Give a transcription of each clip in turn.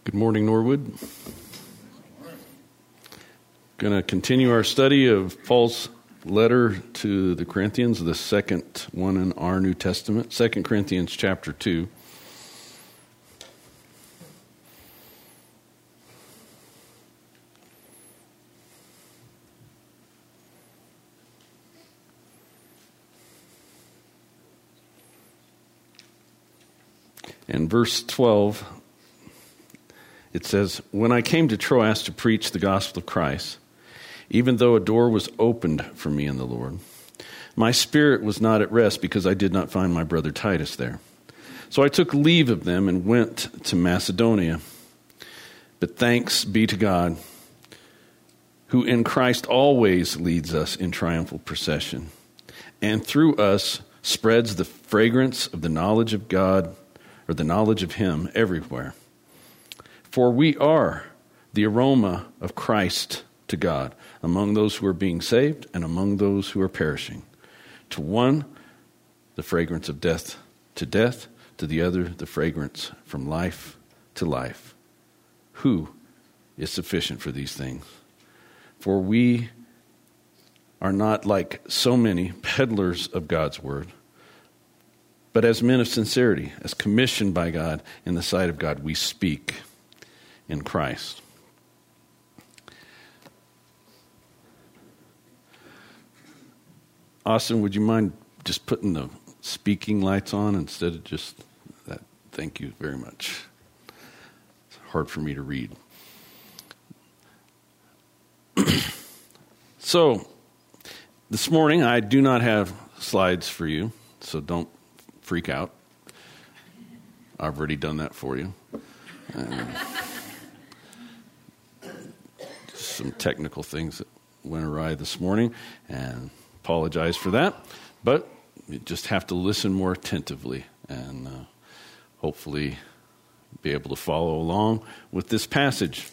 Good morning, Norwood. Going to continue our study of Paul's letter to the Corinthians, the second one in our New Testament, 2 Corinthians chapter 2. In verse 12, it says, "When I came to Troas to preach the gospel of Christ, even though a door was opened for me in the Lord, my spirit was not at rest because I did not find my brother Titus there. So I took leave of them and went to Macedonia. But thanks be to God, who in Christ always leads us in triumphal procession, and through us spreads the fragrance of the knowledge of God, or the knowledge of Him, everywhere. For we are the aroma of Christ to God, among those who are being saved and among those who are perishing. To one, the fragrance of death; to the other, the fragrance from life to life. Who is sufficient for these things? For we are not like so many peddlers of God's word, but as men of sincerity, as commissioned by God in the sight of God, we speak in Christ." Austin, would you mind just putting the speaking lights on instead of just that? Thank you very much. It's hard for me to read. So, this morning I do not have slides for you, so don't freak out. I've already done that for you. Some technical things that went awry this morning, and apologize for that. But you just have to listen more attentively and hopefully be able to follow along with this passage.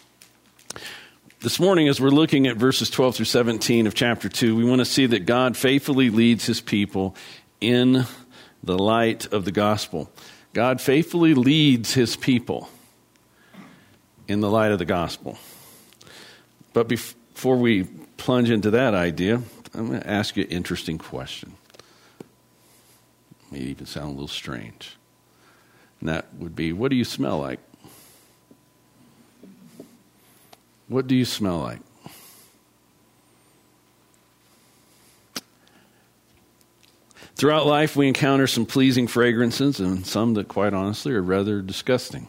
This morning, as we're looking at verses 12 through 17 of chapter 2, we want to see that God faithfully leads His people in the light of the gospel. God faithfully leads His people in the light of the gospel. But before we plunge into that idea, I'm going to ask you an interesting question. It may even sound a little strange. And that would be, what do you smell like? What do you smell like? Throughout life, we encounter some pleasing fragrances and some that, quite honestly, are rather disgusting.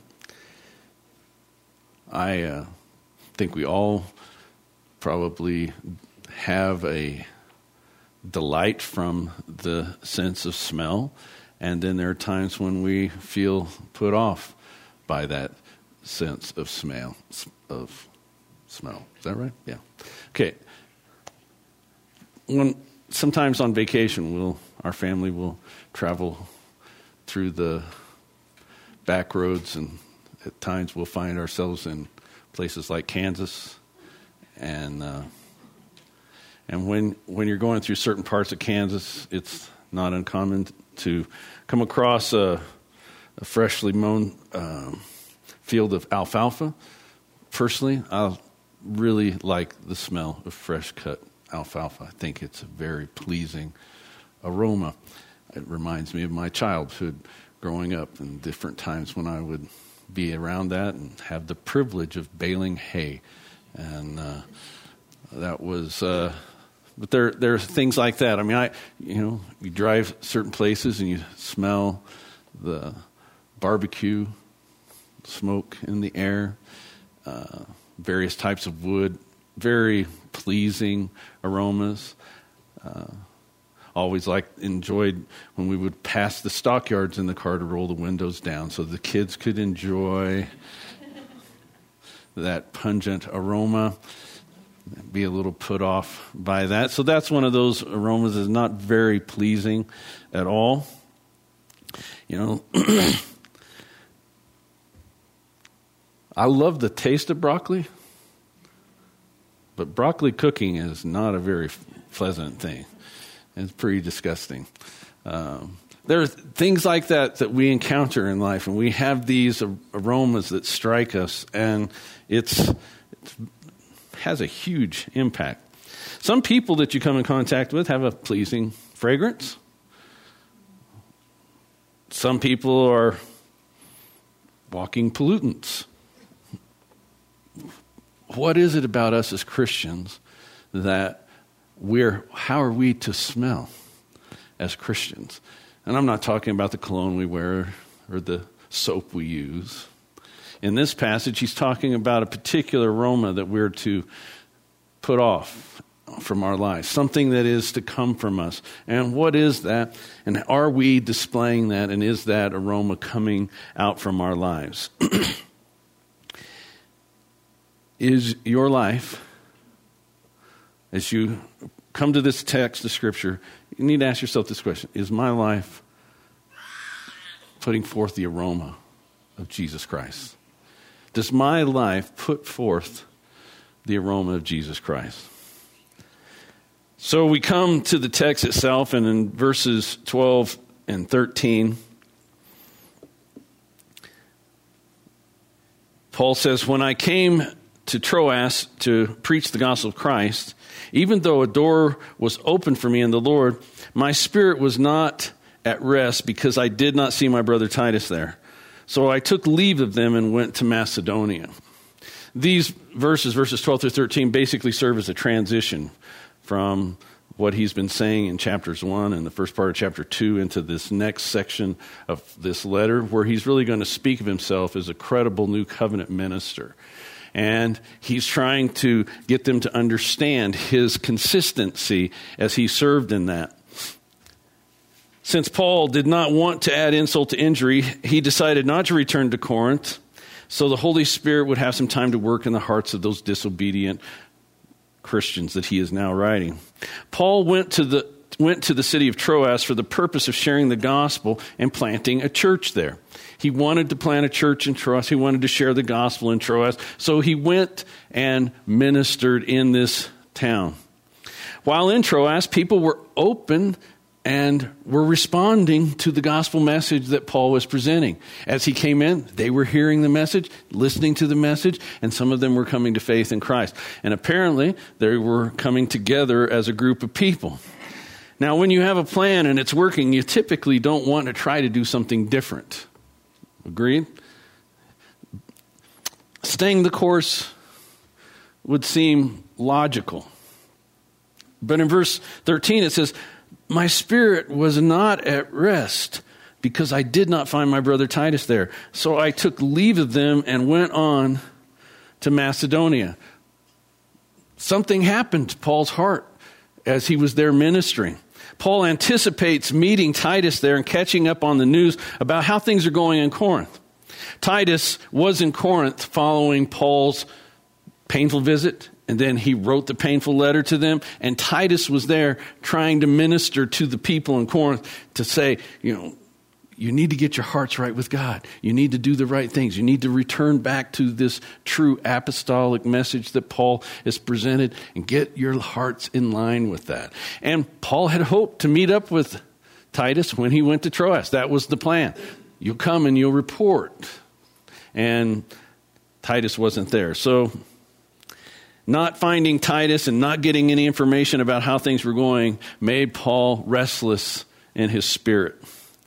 I think we all probably have a delight from the sense of smell, and then there are times when we feel put off by that sense of smell. Is that right? Yeah. Okay. Sometimes on vacation, our family will travel through the back roads, and at times we'll find ourselves in places like Kansas. And when you're going through certain parts of Kansas, it's not uncommon to come across a freshly mown field of alfalfa. Personally, I really like the smell of fresh cut alfalfa. I think it's a very pleasing aroma. It reminds me of my childhood growing up and different times when I would be around that and have the privilege of baling hay. And that was, but there are things like that. I mean, you drive certain places and you smell the barbecue smoke in the air, various types of wood, very pleasing aromas. Always enjoyed when we would pass the stockyards in the car to roll the windows down so the kids could enjoy that pungent aroma, be a little put off by that. So that's one of those aromas that's not very pleasing at all. I love the taste of broccoli, but broccoli cooking is not a very pleasant thing. It's pretty disgusting. There are things like that we encounter in life, and we have these aromas that strike us, and it has a huge impact. Some people that you come in contact with have a pleasing fragrance. Some people are walking pollutants. What is it about us as Christians that how are we to smell as Christians? And I'm not talking about the cologne we wear or the soap we use. In this passage, he's talking about a particular aroma that we're to put off from our lives, something that is to come from us. And what is that? And are we displaying that? And is that aroma coming out from our lives? Is your life, as you come to this text of Scripture, you need to ask yourself this question: is my life putting forth the aroma of Jesus Christ? Does my life put forth the aroma of Jesus Christ? So we come to the text itself, and in verses 12 and 13, Paul says, "When I came to Troas to preach the gospel of Christ, even though a door was open for me in the Lord, my spirit was not at rest because I did not see my brother Titus there. So I took leave of them and went to Macedonia." These verses 12 through 13, basically serve as a transition from what he's been saying in chapters 1 and the first part of chapter 2 into this next section of this letter, where he's really going to speak of himself as a credible new covenant minister. And he's trying to get them to understand his consistency as he served in that. Since Paul did not want to add insult to injury, he decided not to return to Corinth, so the Holy Spirit would have some time to work in the hearts of those disobedient Christians that he is now writing. Paul went to the city of Troas for the purpose of sharing the gospel and planting a church there. He wanted to plant a church in Troas. He wanted to share the gospel in Troas. So he went and ministered in this town. While in Troas, people were open and were responding to the gospel message that Paul was presenting. As he came in, they were hearing the message, listening to the message, and some of them were coming to faith in Christ. And apparently, they were coming together as a group of people. Now, when you have a plan and it's working, you typically don't want to try to do something different. Agreed? Staying the course would seem logical. But in verse 13 it says, "My spirit was not at rest because I did not find my brother Titus there. So I took leave of them and went on to Macedonia." Something happened to Paul's heart as he was there ministering. Paul anticipates meeting Titus there and catching up on the news about how things are going in Corinth. Titus was in Corinth following Paul's painful visit, and then he wrote the painful letter to them, and Titus was there trying to minister to the people in Corinth to say, you need to get your hearts right with God. You need to do the right things. You need to return back to this true apostolic message that Paul has presented and get your hearts in line with that. And Paul had hoped to meet up with Titus when he went to Troas. That was the plan. You'll come and you'll report. And Titus wasn't there. So not finding Titus and not getting any information about how things were going made Paul restless in his spirit.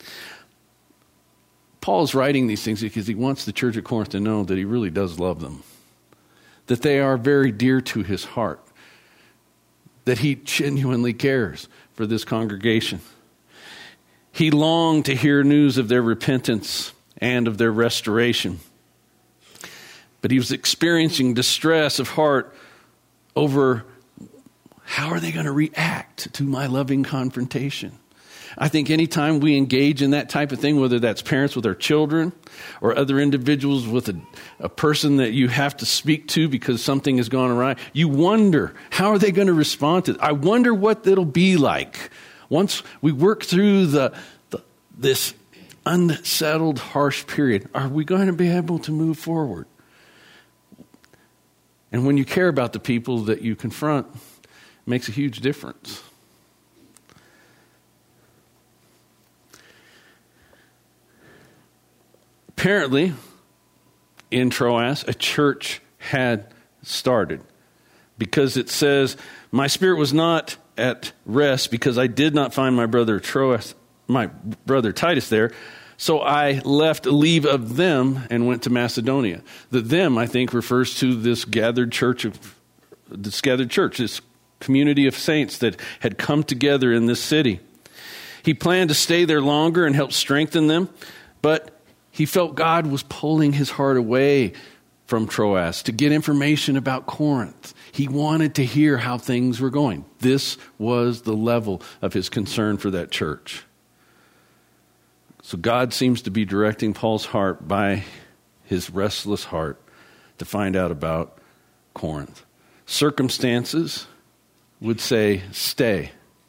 Paul is writing these things because he wants the church at Corinth to know that he really does love them, that they are very dear to his heart, that he genuinely cares for this congregation. He longed to hear news of their repentance and of their restoration, but he was experiencing distress of heart over how are they going to react to my loving confrontation. I think anytime we engage in that type of thing, whether that's parents with their children or other individuals with a person that you have to speak to because something has gone awry, you wonder, how are they going to respond to it? I wonder what it'll be like once we work through this unsettled, harsh period. Are we going to be able to move forward? And when you care about the people that you confront, it makes a huge difference. Apparently, in Troas, a church had started, because it says, my spirit was not at rest because I did not find my brother Titus there. So I left leave of them and went to Macedonia. The them, I think, refers to this gathered church, this community of saints that had come together in this city. He planned to stay there longer and help strengthen them, but he felt God was pulling his heart away from Troas to get information about Corinth. He wanted to hear how things were going. This was the level of his concern for that church. So God seems to be directing Paul's heart by his restless heart to find out about Corinth. Circumstances would say, stay.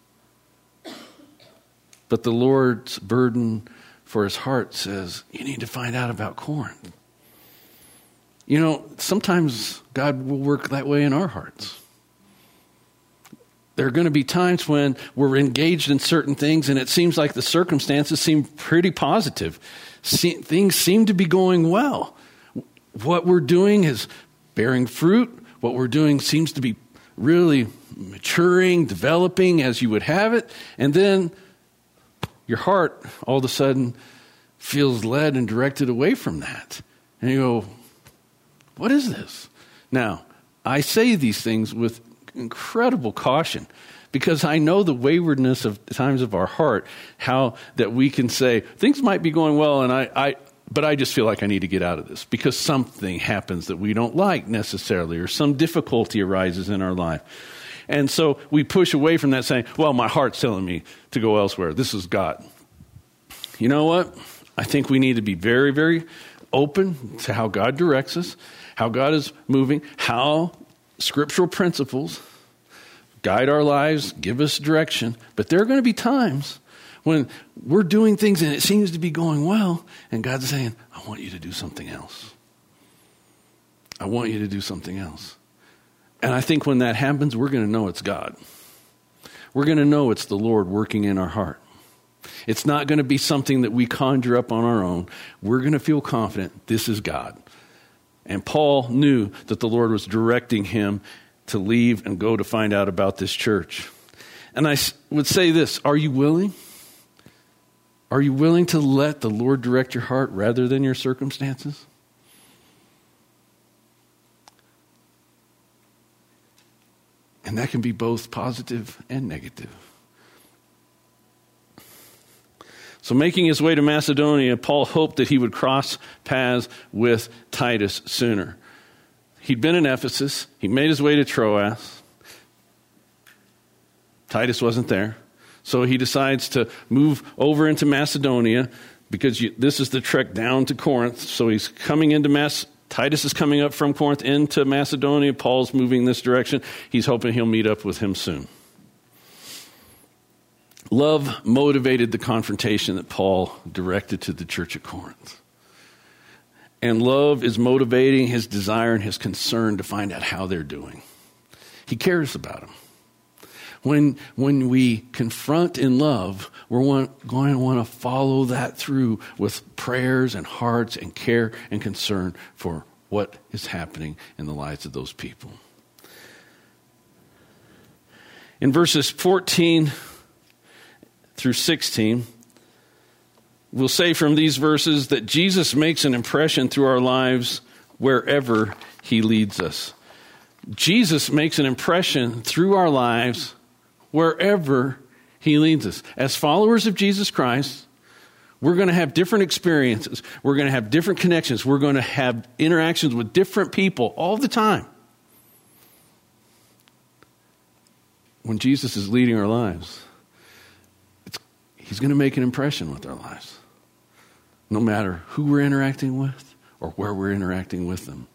But the Lord's burden for his heart says, you need to find out about Corinth. You know, sometimes God will work that way in our hearts. There are going to be times when we're engaged in certain things and it seems like the circumstances seem pretty positive. Things seem to be going well. What we're doing is bearing fruit. What we're doing seems to be really maturing, developing as you would have it. And then your heart all of a sudden feels led and directed away from that. And you go, what is this? Now, I say these things with incredible caution because I know the waywardness of times of our heart, how that we can say things might be going well but I just feel like I need to get out of this because something happens that we don't like necessarily, or some difficulty arises in our life. And so we push away from that saying, well, my heart's telling me to go elsewhere. This is God. You know what? I think we need to be very, very open to how God directs us, how God is moving, how scriptural principles guide our lives, give us direction. But there are going to be times when we're doing things and it seems to be going well, and God's saying, I want you to do something else. I want you to do something else. And I think when that happens, we're going to know it's God. We're going to know it's the Lord working in our heart. It's not going to be something that we conjure up on our own. We're going to feel confident this is God. And Paul knew that the Lord was directing him to leave and go to find out about this church. And I would say this, are you willing? Are you willing to let the Lord direct your heart rather than your circumstances? And that can be both positive and negative. So making his way to Macedonia, Paul hoped that he would cross paths with Titus sooner. He'd been in Ephesus. He made his way to Troas. Titus wasn't there. So he decides to move over into Macedonia because this is the trek down to Corinth. So he's coming into Titus is coming up from Corinth into Macedonia. Paul's moving this direction. He's hoping he'll meet up with him soon. Love motivated the confrontation that Paul directed to the church at Corinth. And love is motivating his desire and his concern to find out how they're doing. He cares about them. When we confront in love, we're going to want to follow that through with prayers and hearts and care and concern for what is happening in the lives of those people. In verses 14 through 16, we'll say from these verses that Jesus makes an impression through our lives wherever he leads us. Jesus makes an impression through our lives wherever he leads us. As followers of Jesus Christ, we're going to have different experiences. We're going to have different connections. We're going to have interactions with different people all the time. When Jesus is leading our lives, he's going to make an impression with our lives, no matter who we're interacting with or where we're interacting with them.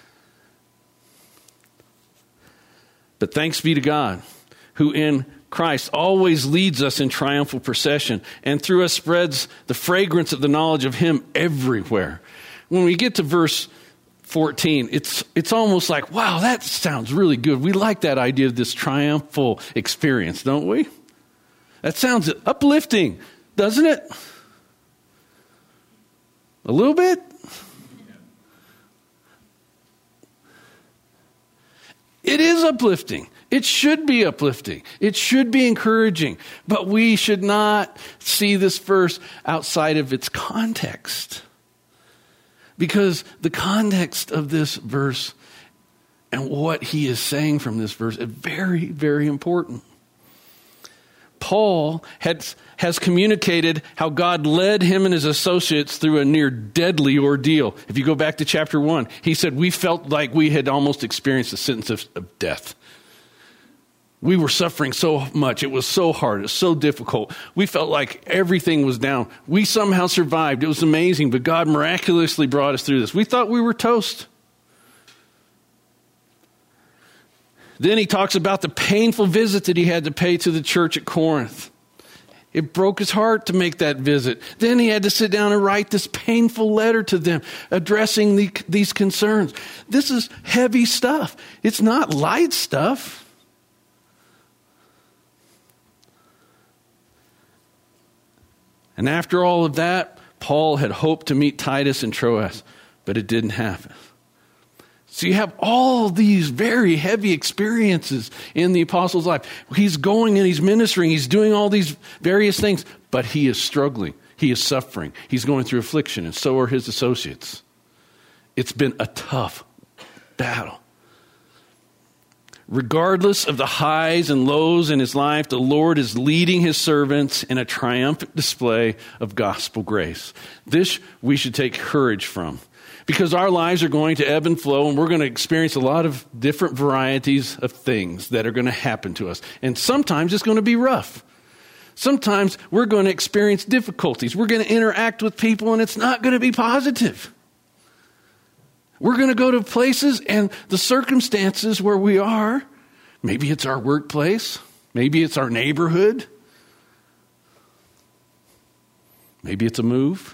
But thanks be to God, who in Christ always leads us in triumphal procession and through us spreads the fragrance of the knowledge of him everywhere. When we get to verse 14, it's almost like, wow, that sounds really good. We like that idea of this triumphal experience, don't we? That sounds uplifting, doesn't it? A little bit? It is uplifting. It should be uplifting. It should be encouraging. But we should not see this verse outside of its context. Because the context of this verse and what he is saying from this verse is very, very important. Paul has communicated how God led him and his associates through a near deadly ordeal. If you go back to chapter 1, he said, we felt like we had almost experienced the sentence of death. We were suffering so much. It was so hard. It was so difficult. We felt like everything was down. We somehow survived. It was amazing, but God miraculously brought us through this. We thought we were toast. Then he talks about the painful visit that he had to pay to the church at Corinth. It broke his heart to make that visit. Then he had to sit down and write this painful letter to them, addressing these concerns. This is heavy stuff. It's not light stuff. And after all of that, Paul had hoped to meet Titus in Troas, but it didn't happen. So you have all these very heavy experiences in the apostle's life. He's going and he's ministering. He's doing all these various things, but he is struggling. He is suffering. He's going through affliction, and so are his associates. It's been a tough battle. Regardless of the highs and lows in his life, the Lord is leading his servants in a triumphant display of gospel grace. This we should take courage from. Because our lives are going to ebb and flow, and we're going to experience a lot of different varieties of things that are going to happen to us. And sometimes it's going to be rough. Sometimes we're going to experience difficulties. We're going to interact with people, and it's not going to be positive. We're going to go to places, and the circumstances where we are, maybe it's our workplace, maybe it's our neighborhood, maybe it's a move.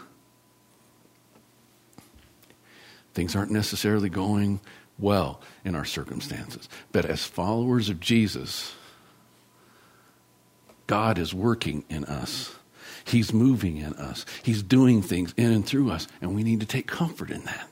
Things aren't necessarily going well in our circumstances. But as followers of Jesus, God is working in us. He's moving in us. He's doing things in and through us. And we need to take comfort in that.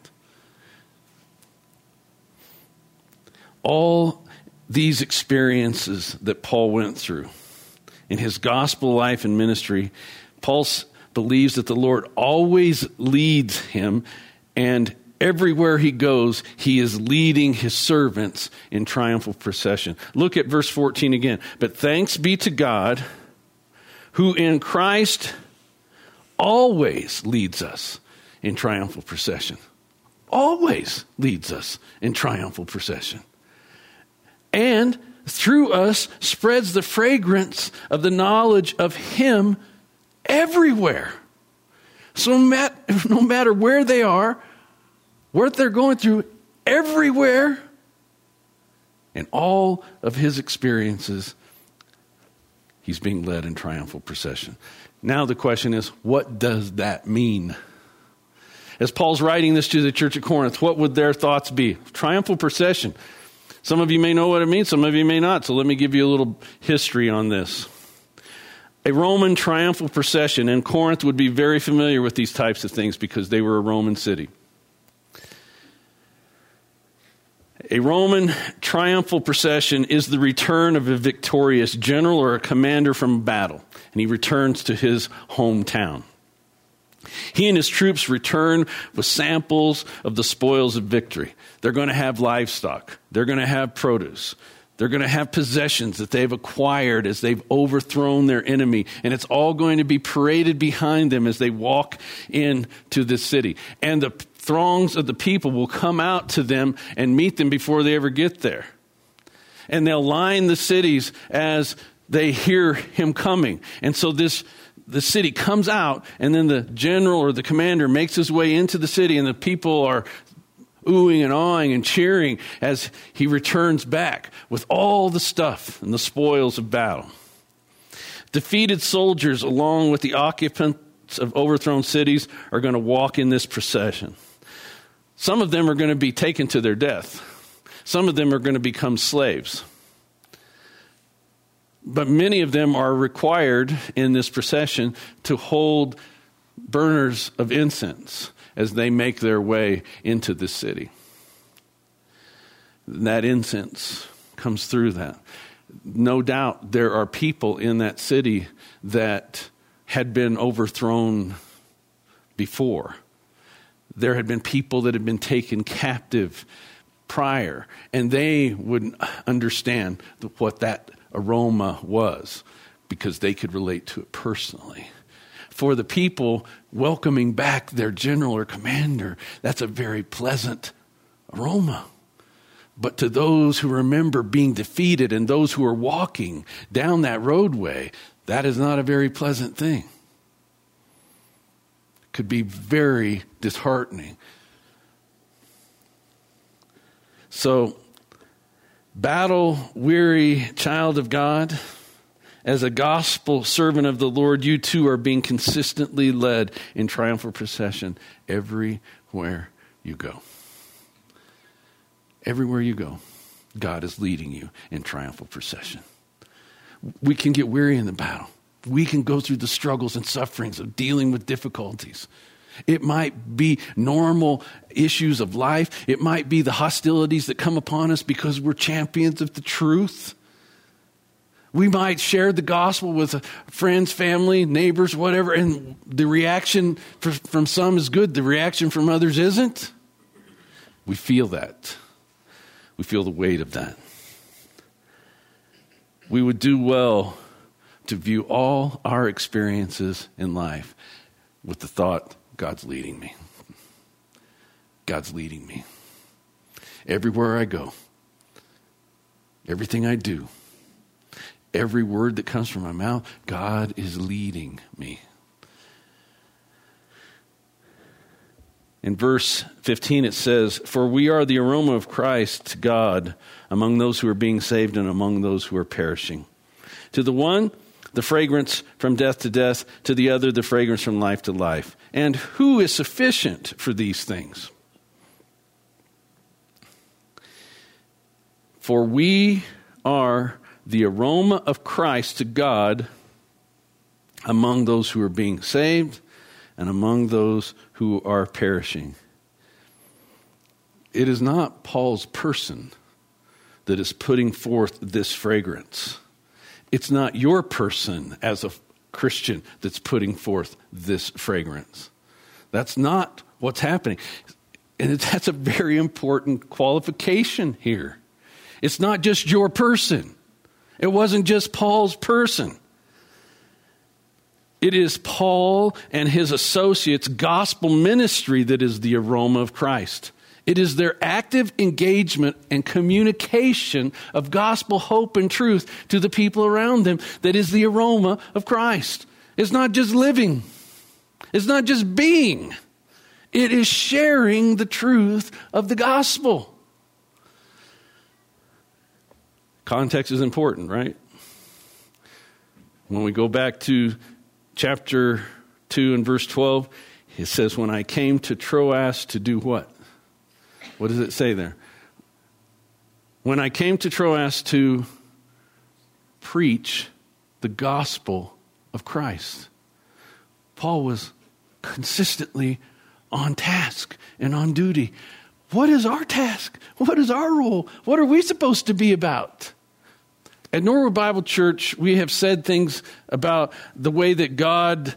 All these experiences that Paul went through in his gospel life and ministry, Paul believes that the Lord always leads him, and everywhere he goes, he is leading his servants in triumphal procession. Look at verse 14 again. But thanks be to God, who in Christ always leads us in triumphal procession. Always leads us in triumphal procession. And through us spreads the fragrance of the knowledge of him everywhere. So no matter where they are, what they're going through, everywhere, in all of his experiences, he's being led in triumphal procession. Now the question is, what does that mean? As Paul's writing this to the church at Corinth, what would their thoughts be? Triumphal procession. Some of you may know what it means, some of you may not. So let me give you a little history on this. A Roman triumphal procession, and Corinth would be very familiar with these types of things because they were a Roman city. A Roman triumphal procession is the return of a victorious general or a commander from battle, and he returns to his hometown. He and his troops return with samples of the spoils of victory. They're going to have livestock. They're going to have produce. They're going to have possessions that they've acquired as they've overthrown their enemy. And it's all going to be paraded behind them as they walk into the city. And the throngs of the people will come out to them and meet them before they ever get there. And they'll line the cities as they hear him coming. And so the city comes out, and then the general or the commander makes his way into the city, and the people are oohing and awing and cheering as he returns back with all the stuff and the spoils of battle. Defeated soldiers, along with the occupants of overthrown cities, are going to walk in this procession. Some of them are going to be taken to their death. Some of them are going to become slaves. But many of them are required in this procession to hold burners of incense as they make their way into the city. That incense comes through that. No doubt there are people in that city that had been overthrown before. There had been people that had been taken captive prior, and they would understand what that aroma was because they could relate to it personally. For the people welcoming back their general or commander, that's a very pleasant aroma. But to those who remember being defeated and those who are walking down that roadway, that is not a very pleasant thing. It could be very disheartening. So, battle-weary child of God, as a gospel servant of the Lord, you too are being consistently led in triumphal procession everywhere you go. Everywhere you go, God is leading you in triumphal procession. We can get weary in the battle. We can go through the struggles and sufferings of dealing with difficulties. It might be normal issues of life. It might be the hostilities that come upon us because we're champions of the truth. We might share the gospel with friends, family, neighbors, whatever, and the reaction from some is good. The reaction from others isn't. We feel that. We feel the weight of that. We would do well to view all our experiences in life with the thought, God's leading me. God's leading me. Everywhere I go, everything I do, every word that comes from my mouth, God is leading me. In verse 15 it says, "For we are the aroma of Christ to God among those who are being saved and among those who are perishing. To the one, the fragrance from death to death. To the other, the fragrance from life to life. And who is sufficient for these things? For we are the aroma of Christ to God among those who are being saved and among those who are perishing." It is not Paul's person that is putting forth this fragrance. It's not your person as a Christian that's putting forth this fragrance. That's not what's happening. And that's a very important qualification here. It's not just your person. It wasn't just Paul's person. It is Paul and his associates' gospel ministry that is the aroma of Christ. It is their active engagement and communication of gospel hope and truth to the people around them that is the aroma of Christ. It's not just living. It's not just being. It is sharing the truth of the gospel. Context is important, right? When we go back to chapter 2 and verse 12, it says, "When I came to Troas to do what?" What does it say there? When I came to Troas to preach the gospel of Christ. Paul was consistently on task and on duty. What is our task? What is our role? What are we supposed to be about? At Norwood Bible Church, we have said things about the way that God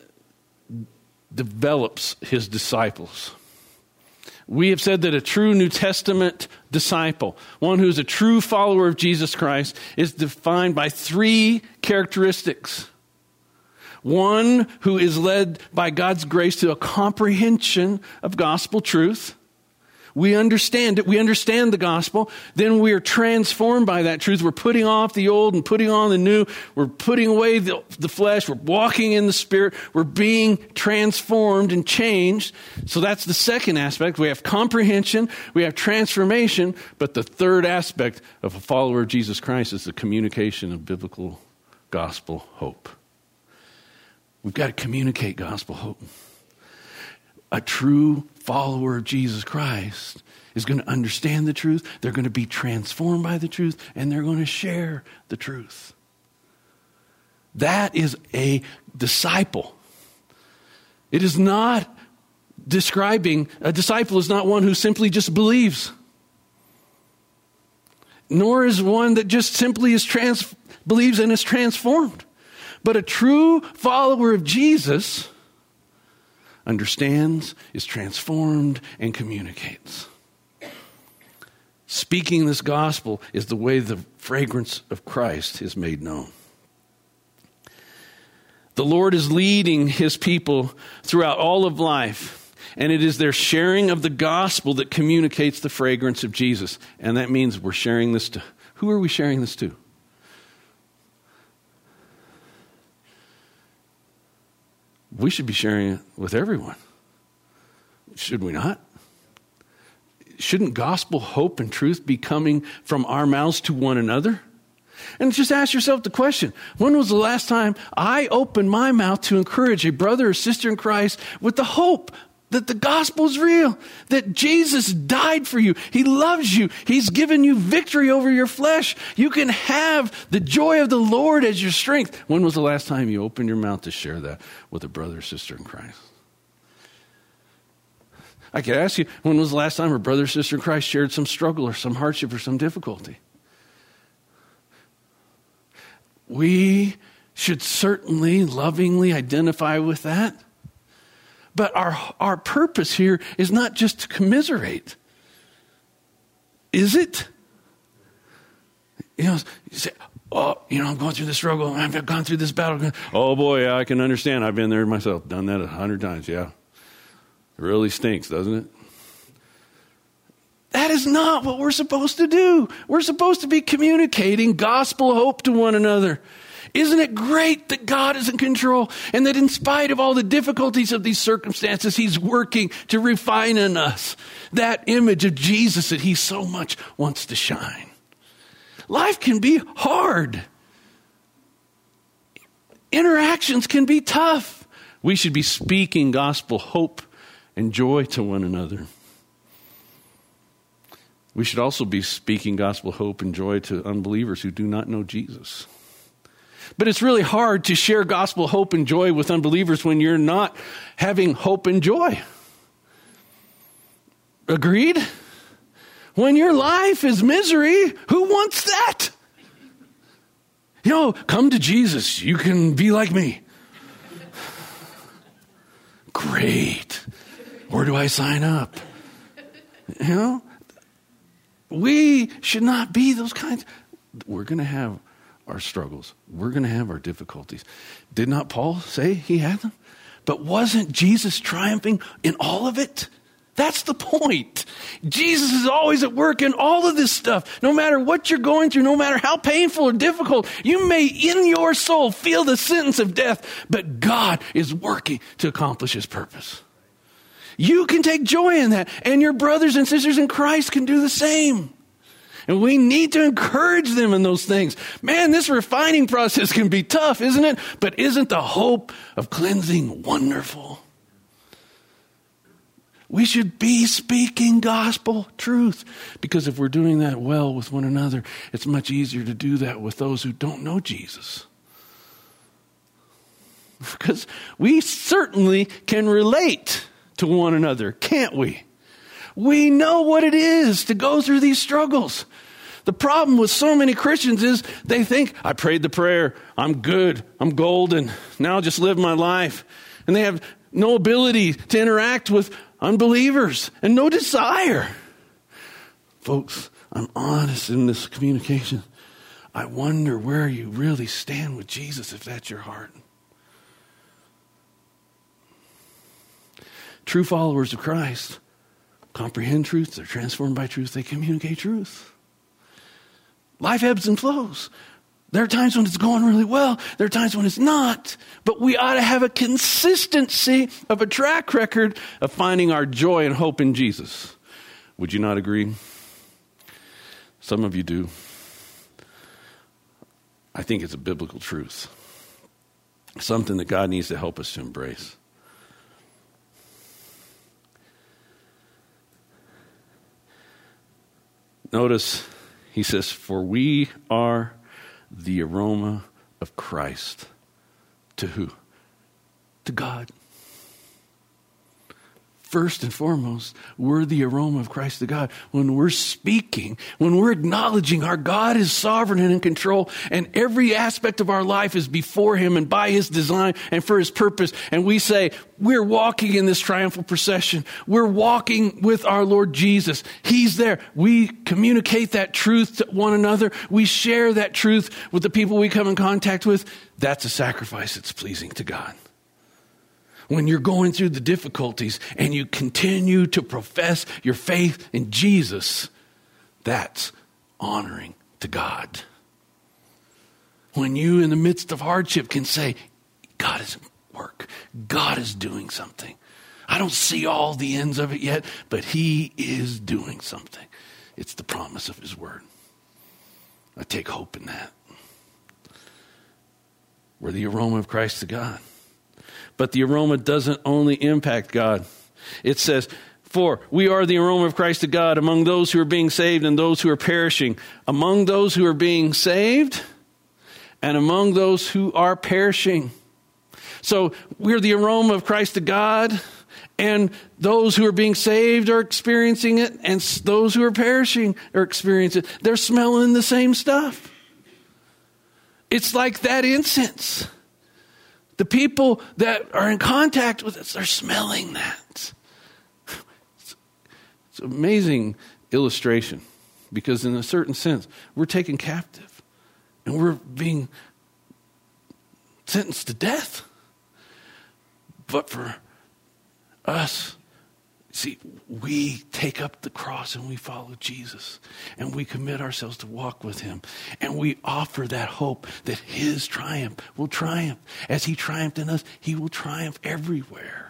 develops his disciples. We have said that a true New Testament disciple, one who is a true follower of Jesus Christ, is defined by three characteristics. One who is led by God's grace to a comprehension of gospel truth. We understand it. We understand the gospel. Then we are transformed by that truth. We're putting off the old and putting on the new. We're putting away the flesh. We're walking in the Spirit. We're being transformed and changed. So that's the second aspect. We have comprehension. We have transformation. But the third aspect of a follower of Jesus Christ is the communication of biblical gospel hope. We've got to communicate gospel hope. A true follower of Jesus Christ is going to understand the truth. They're going to be transformed by the truth, and they're going to share the truth. That is a disciple. It is not describing, a disciple is not one who simply just believes, nor is one that just simply believes and is transformed. But a true follower of Jesus understands, is transformed, and communicates. Speaking this gospel is the way the fragrance of Christ is made known. The Lord is leading his people throughout all of life, and it is their sharing of the gospel that communicates the fragrance of Jesus. And that means we're sharing this to, who are we sharing this to? We should be sharing it with everyone. Should we not? Shouldn't gospel, hope, and truth be coming from our mouths to one another? And just ask yourself the question, when was the last time I opened my mouth to encourage a brother or sister in Christ with the hope that the gospel is real, that Jesus died for you, he loves you, he's given you victory over your flesh. You can have the joy of the Lord as your strength. When was the last time you opened your mouth to share that with a brother or sister in Christ? I could ask you, when was the last time a brother or sister in Christ shared some struggle or some hardship or some difficulty? We should certainly lovingly identify with that. But our purpose here is not just to commiserate. Is it? You say, I'm going through this struggle. I've gone through this battle. Oh boy, yeah, I can understand. I've been there myself. Done that 100 times, yeah. It really stinks, doesn't it? That is not what we're supposed to do. We're supposed to be communicating gospel hope to one another. Isn't it great that God is in control and that in spite of all the difficulties of these circumstances, he's working to refine in us that image of Jesus that he so much wants to shine. Life can be hard. Interactions can be tough. We should be speaking gospel hope and joy to one another. We should also be speaking gospel hope and joy to unbelievers who do not know Jesus. But it's really hard to share gospel hope and joy with unbelievers when you're not having hope and joy. Agreed? When your life is misery, who wants that? Come to Jesus. You can be like me. Great. Where do I sign up? We should not be those kinds. We're going to have our struggles. We're going to have our difficulties. Did not Paul say he had them? But wasn't Jesus triumphing in all of it? That's the point. Jesus is always at work in all of this stuff. No matter what you're going through, no matter how painful or difficult, you may in your soul feel the sentence of death, but God is working to accomplish his purpose. You can take joy in that, and your brothers and sisters in Christ can do the same. And we need to encourage them in those things. Man, this refining process can be tough, isn't it? But isn't the hope of cleansing wonderful? We should be speaking gospel truth, because if we're doing that well with one another, it's much easier to do that with those who don't know Jesus. Because we certainly can relate to one another, can't we? We know what it is to go through these struggles. The problem with so many Christians is they think, I prayed the prayer, I'm good, I'm golden, now I'll just live my life. And they have no ability to interact with unbelievers and no desire. Folks, I'm honest in this communication. I wonder where you really stand with Jesus if that's your heart. True followers of Christ comprehend truth, they're transformed by truth, they communicate truth. Life ebbs and flows. There are times when it's going really well, there are times when it's not, but we ought to have a consistency of a track record of finding our joy and hope in Jesus. Would you not agree? Some of you do. I think it's a biblical truth, something that God needs to help us to embrace. Notice, he says, for we are the aroma of Christ. To who? To God. first and foremost, we're the aroma of Christ to God. When we're speaking, when we're acknowledging our God is sovereign and in control, and every aspect of our life is before him and by his design and for his purpose, and we say, we're walking in this triumphal procession. We're walking with our Lord Jesus. He's there. We communicate that truth to one another. We share that truth with the people we come in contact with. That's a sacrifice that's pleasing to God. When you're going through the difficulties and you continue to profess your faith in Jesus, that's honoring to God. When you, in the midst of hardship, can say, God is at work. God is doing something. I don't see all the ends of it yet, but he is doing something. It's the promise of his word. I take hope in that. We're the aroma of Christ to God. But the aroma doesn't only impact God. It says, for we are the aroma of Christ to God among those who are being saved and those who are perishing. Among those who are being saved and among those who are perishing. So we're the aroma of Christ to God, and those who are being saved are experiencing it, and those who are perishing are experiencing it. They're smelling the same stuff. It's like that incense. The people that are in contact with us are smelling that. It's an amazing illustration, because in a certain sense, we're taken captive and we're being sentenced to death. But for us, see, we take up the cross and we follow Jesus, and we commit ourselves to walk with him, and we offer that hope that his triumph will triumph. As he triumphed in us, he will triumph everywhere.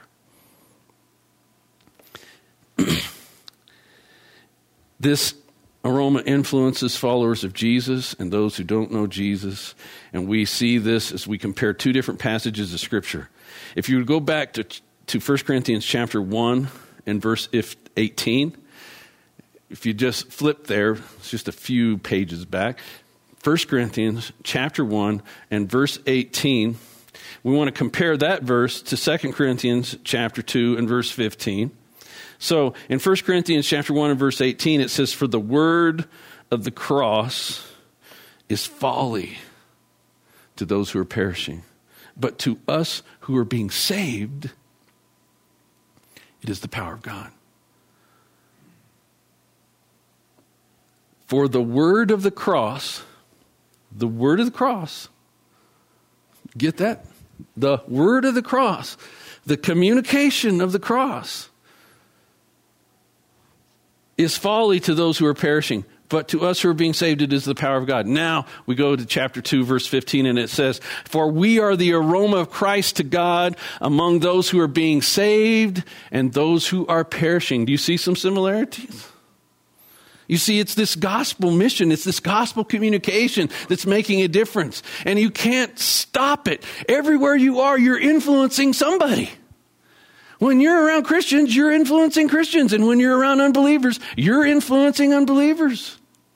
This aroma influences followers of Jesus and those who don't know Jesus, and we see this as we compare two different passages of Scripture. If you would go back to 1 Corinthians chapter 1 and verse 18, if you just flip there, it's just a few pages back, 1 Corinthians chapter 1 and verse 18, we want to compare that verse to 2 Corinthians chapter 2 and verse 15. So in 1 Corinthians chapter 1 and verse 18, it says, for the word of the cross is folly to those who are perishing, but to us who are being saved, it is the power of God. For the word of the cross, get that? The word of the cross, the communication of the cross is folly to those who are perishing, but to us who are being saved, it is the power of God. Now we go to chapter 2, verse 15, and it says, for we are the aroma of Christ to God among those who are being saved and those who are perishing. Do you see some similarities? You see, it's this gospel mission, it's this gospel communication that's making a difference. And you can't stop it. Everywhere you are, you're influencing somebody. When you're around Christians, you're influencing Christians. And when you're around unbelievers, you're influencing unbelievers.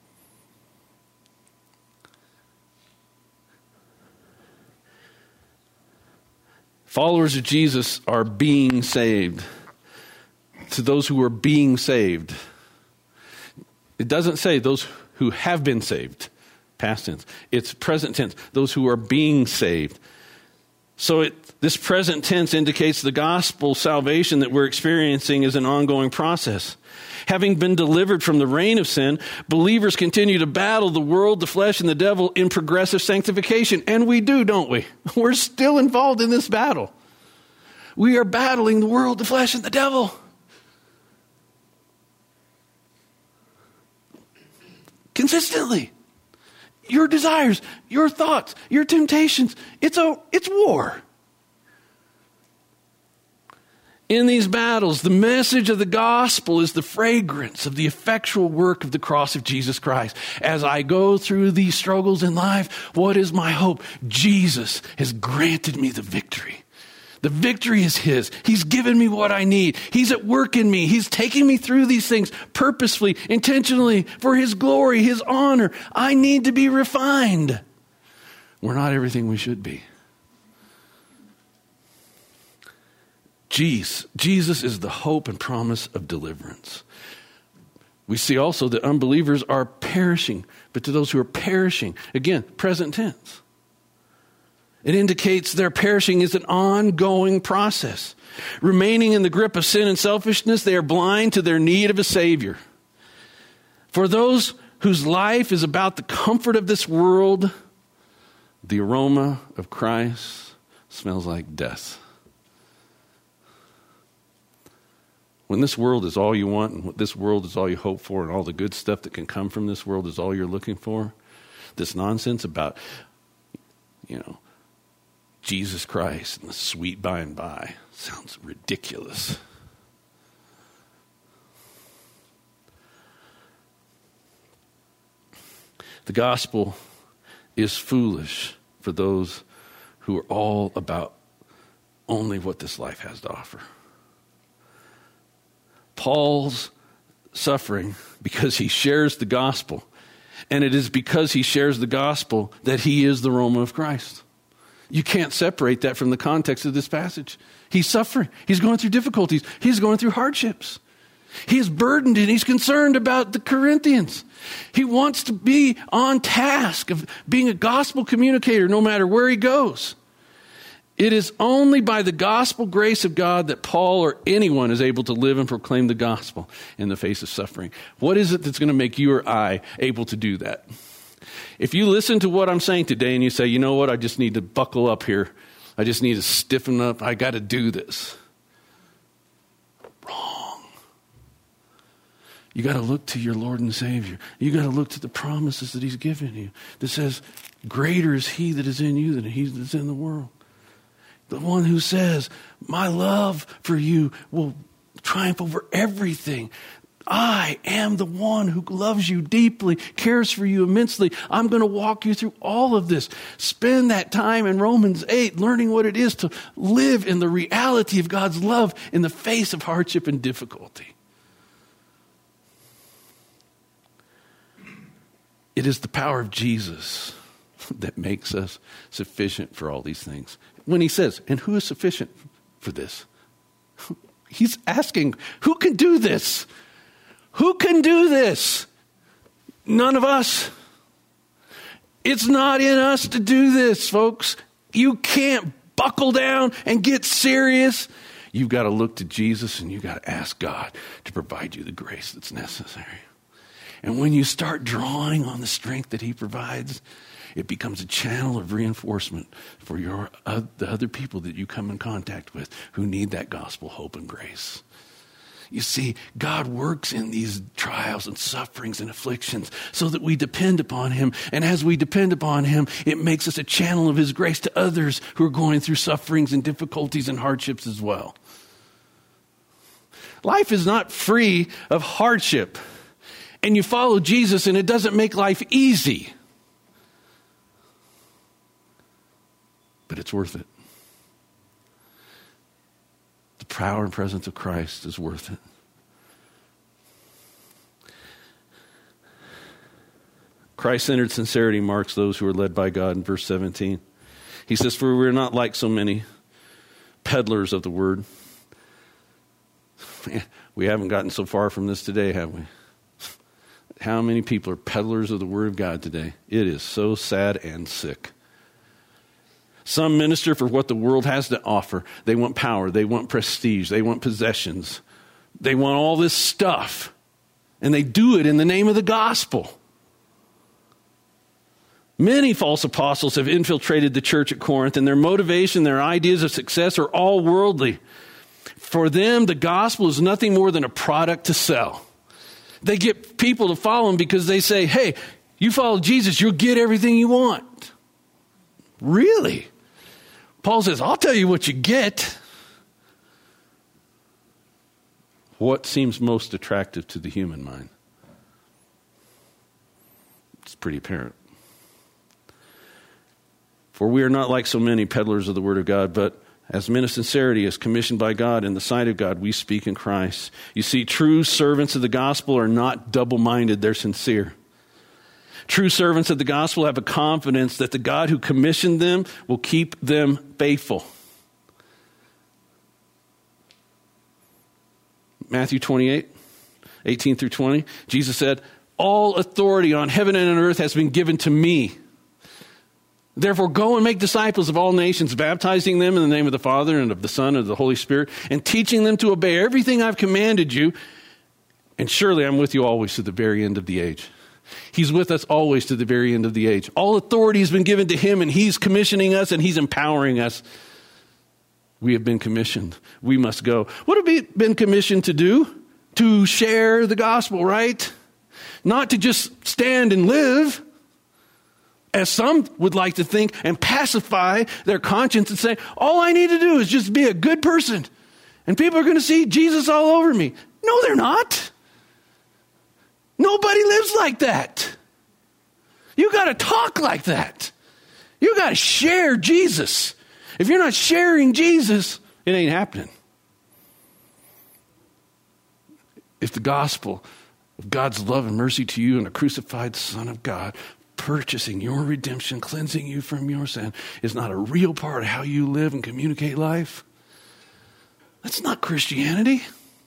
Followers of Jesus are being saved. To those who are being saved. It doesn't say those who have been saved, past tense. It's present tense, those who are being saved. So this present tense indicates the gospel salvation that we're experiencing is an ongoing process. Having been delivered from the reign of sin, believers continue to battle the world, the flesh, and the devil in progressive sanctification. And we do, don't we? We're still involved in this battle. We are battling the world, the flesh, and the devil. Consistently. Your desires, your thoughts, your temptations. It's war. In these battles, the message of the gospel is the fragrance of the effectual work of the cross of Jesus Christ. As I go through these struggles in life, what is my hope? Jesus has granted me the victory. The victory is his. He's given me what I need. He's at work in me. He's taking me through these things purposefully, intentionally, for his glory, his honor. I need to be refined. We're not everything we should be. Jesus is the hope and promise of deliverance. We see also that unbelievers are perishing, but to those who are perishing, again, present tense. It indicates their perishing is an ongoing process. Remaining in the grip of sin and selfishness, they are blind to their need of a Savior. For those whose life is about the comfort of this world, the aroma of Christ smells like death. When this world is all you want, and this world is all you hope for, and all the good stuff that can come from this world is all you're looking for, this nonsense about, Jesus Christ and the sweet by and by sounds ridiculous. The gospel is foolish for those who are all about only what this life has to offer. Paul's suffering because he shares the gospel, and it is because he shares the gospel that he is the aroma of Christ. You can't separate that from the context of this passage. He's suffering. He's going through difficulties. He's going through hardships. He is burdened and he's concerned about the Corinthians. He wants to be on task of being a gospel communicator no matter where he goes. It is only by the gospel grace of God that Paul or anyone is able to live and proclaim the gospel in the face of suffering. What is it that's going to make you or I able to do that? If you listen to what I'm saying today and you say, you know what, I just need to buckle up here. I just need to stiffen up. I got to do this. Wrong. You got to look to your Lord and Savior. You got to look to the promises that he's given you that says, greater is he that is in you than he that is in the world. The one who says, my love for you will triumph over everything. I am the one who loves you deeply, cares for you immensely. I'm going to walk you through all of this. Spend that time in Romans 8 learning what it is to live in the reality of God's love in the face of hardship and difficulty. It is the power of Jesus that makes us sufficient for all these things. When he says, and who is sufficient for this? He's asking, who can do this? Who can do this? None of us. It's not in us to do this, folks. You can't buckle down and get serious. You've got to look to Jesus and you've got to ask God to provide you the grace that's necessary. And when you start drawing on the strength that he provides, it becomes a channel of reinforcement for the other people that you come in contact with who need that gospel hope and grace. You see, God works in these trials and sufferings and afflictions so that we depend upon him. And as we depend upon him, it makes us a channel of his grace to others who are going through sufferings and difficulties and hardships as well. Life is not free of hardship. And you follow Jesus and it doesn't make life easy. But it's worth it. The power and presence of Christ is worth it. Christ-centered sincerity marks those who are led by God in verse 17. He says, for we're not like so many peddlers of the word. We haven't gotten so far from this today, have we? How many people are peddlers of the word of God today? It is so sad and sick. Some minister for what the world has to offer. They want power. They want prestige. They want possessions. They want all this stuff. And they do it in the name of the gospel. Many false apostles have infiltrated the church at Corinth, and their motivation, their ideas of success are all worldly. For them, the gospel is nothing more than a product to sell. They get people to follow them because they say, hey, you follow Jesus, you'll get everything you want. Really? Paul says, I'll tell you what you get. What seems most attractive to the human mind? It's pretty apparent. For we are not like so many peddlers of the word of God, but as men of sincerity, as commissioned by God in the sight of God, we speak in Christ. You see, true servants of the gospel are not double-minded, they're sincere. True servants of the gospel have a confidence that the God who commissioned them will keep them faithful. Matthew 28, 18 through 20, Jesus said, all authority on heaven and on earth has been given to me. Therefore, go and make disciples of all nations, baptizing them in the name of the Father and of the Son and of the Holy Spirit, and teaching them to obey everything I've commanded you. And surely I'm with you always to the very end of the age. He's with us always to the very end of the age. All authority has been given to him, and he's commissioning us, and he's empowering us. We have been commissioned. We must go. What have we been commissioned to do? To share the gospel, right? Not to just stand and live, as some would like to think, and pacify their conscience and say, all I need to do is just be a good person, and people are going to see Jesus all over me. No, they're not. Nobody lives like that. You got to talk like that. You got to share Jesus. If you're not sharing Jesus, it ain't happening. If the gospel of God's love and mercy to you and the crucified Son of God, purchasing your redemption, cleansing you from your sin, is not a real part of how you live and communicate life, that's not Christianity.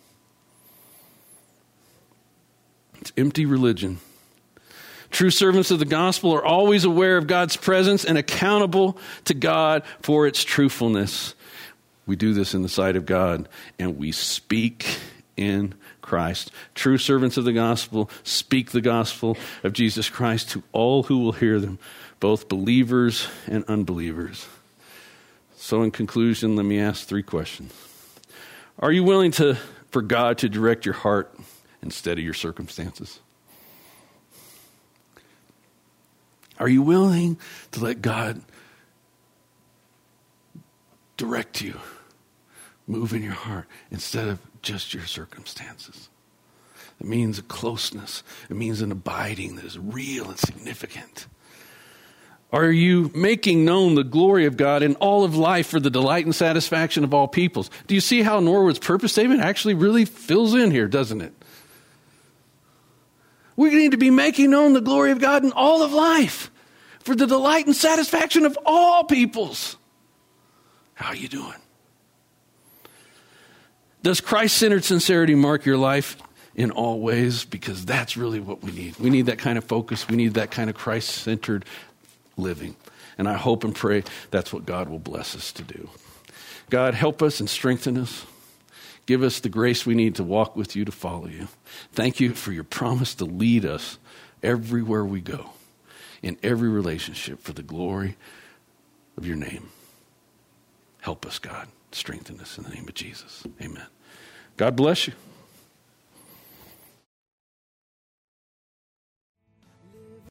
It's empty religion. True servants of the gospel are always aware of God's presence and accountable to God for its truthfulness. We do this in the sight of God, and we speak in Christ. True servants of the gospel speak the gospel of Jesus Christ to all who will hear them, both believers and unbelievers. So in conclusion, let me ask 3 questions. Are you willing for God to direct your heart instead of your circumstances? Are you willing to let God direct you, move in your heart, instead of just your circumstances? It means a closeness. It means an abiding that is real and significant. Are you making known the glory of God in all of life for the delight and satisfaction of all peoples? Do you see how Norwood's purpose statement actually really fills in here, doesn't it? We need to be making known the glory of God in all of life for the delight and satisfaction of all peoples. How are you doing? Does Christ-centered sincerity mark your life in all ways? Because that's really what we need. We need that kind of focus. We need that kind of Christ-centered living. And I hope and pray that's what God will bless us to do. God, help us and strengthen us. Give us the grace we need to walk with you, to follow you. Thank you for your promise to lead us everywhere we go, in every relationship, for the glory of your name. Help us, God. Strengthen us in the name of Jesus. Amen. God bless you.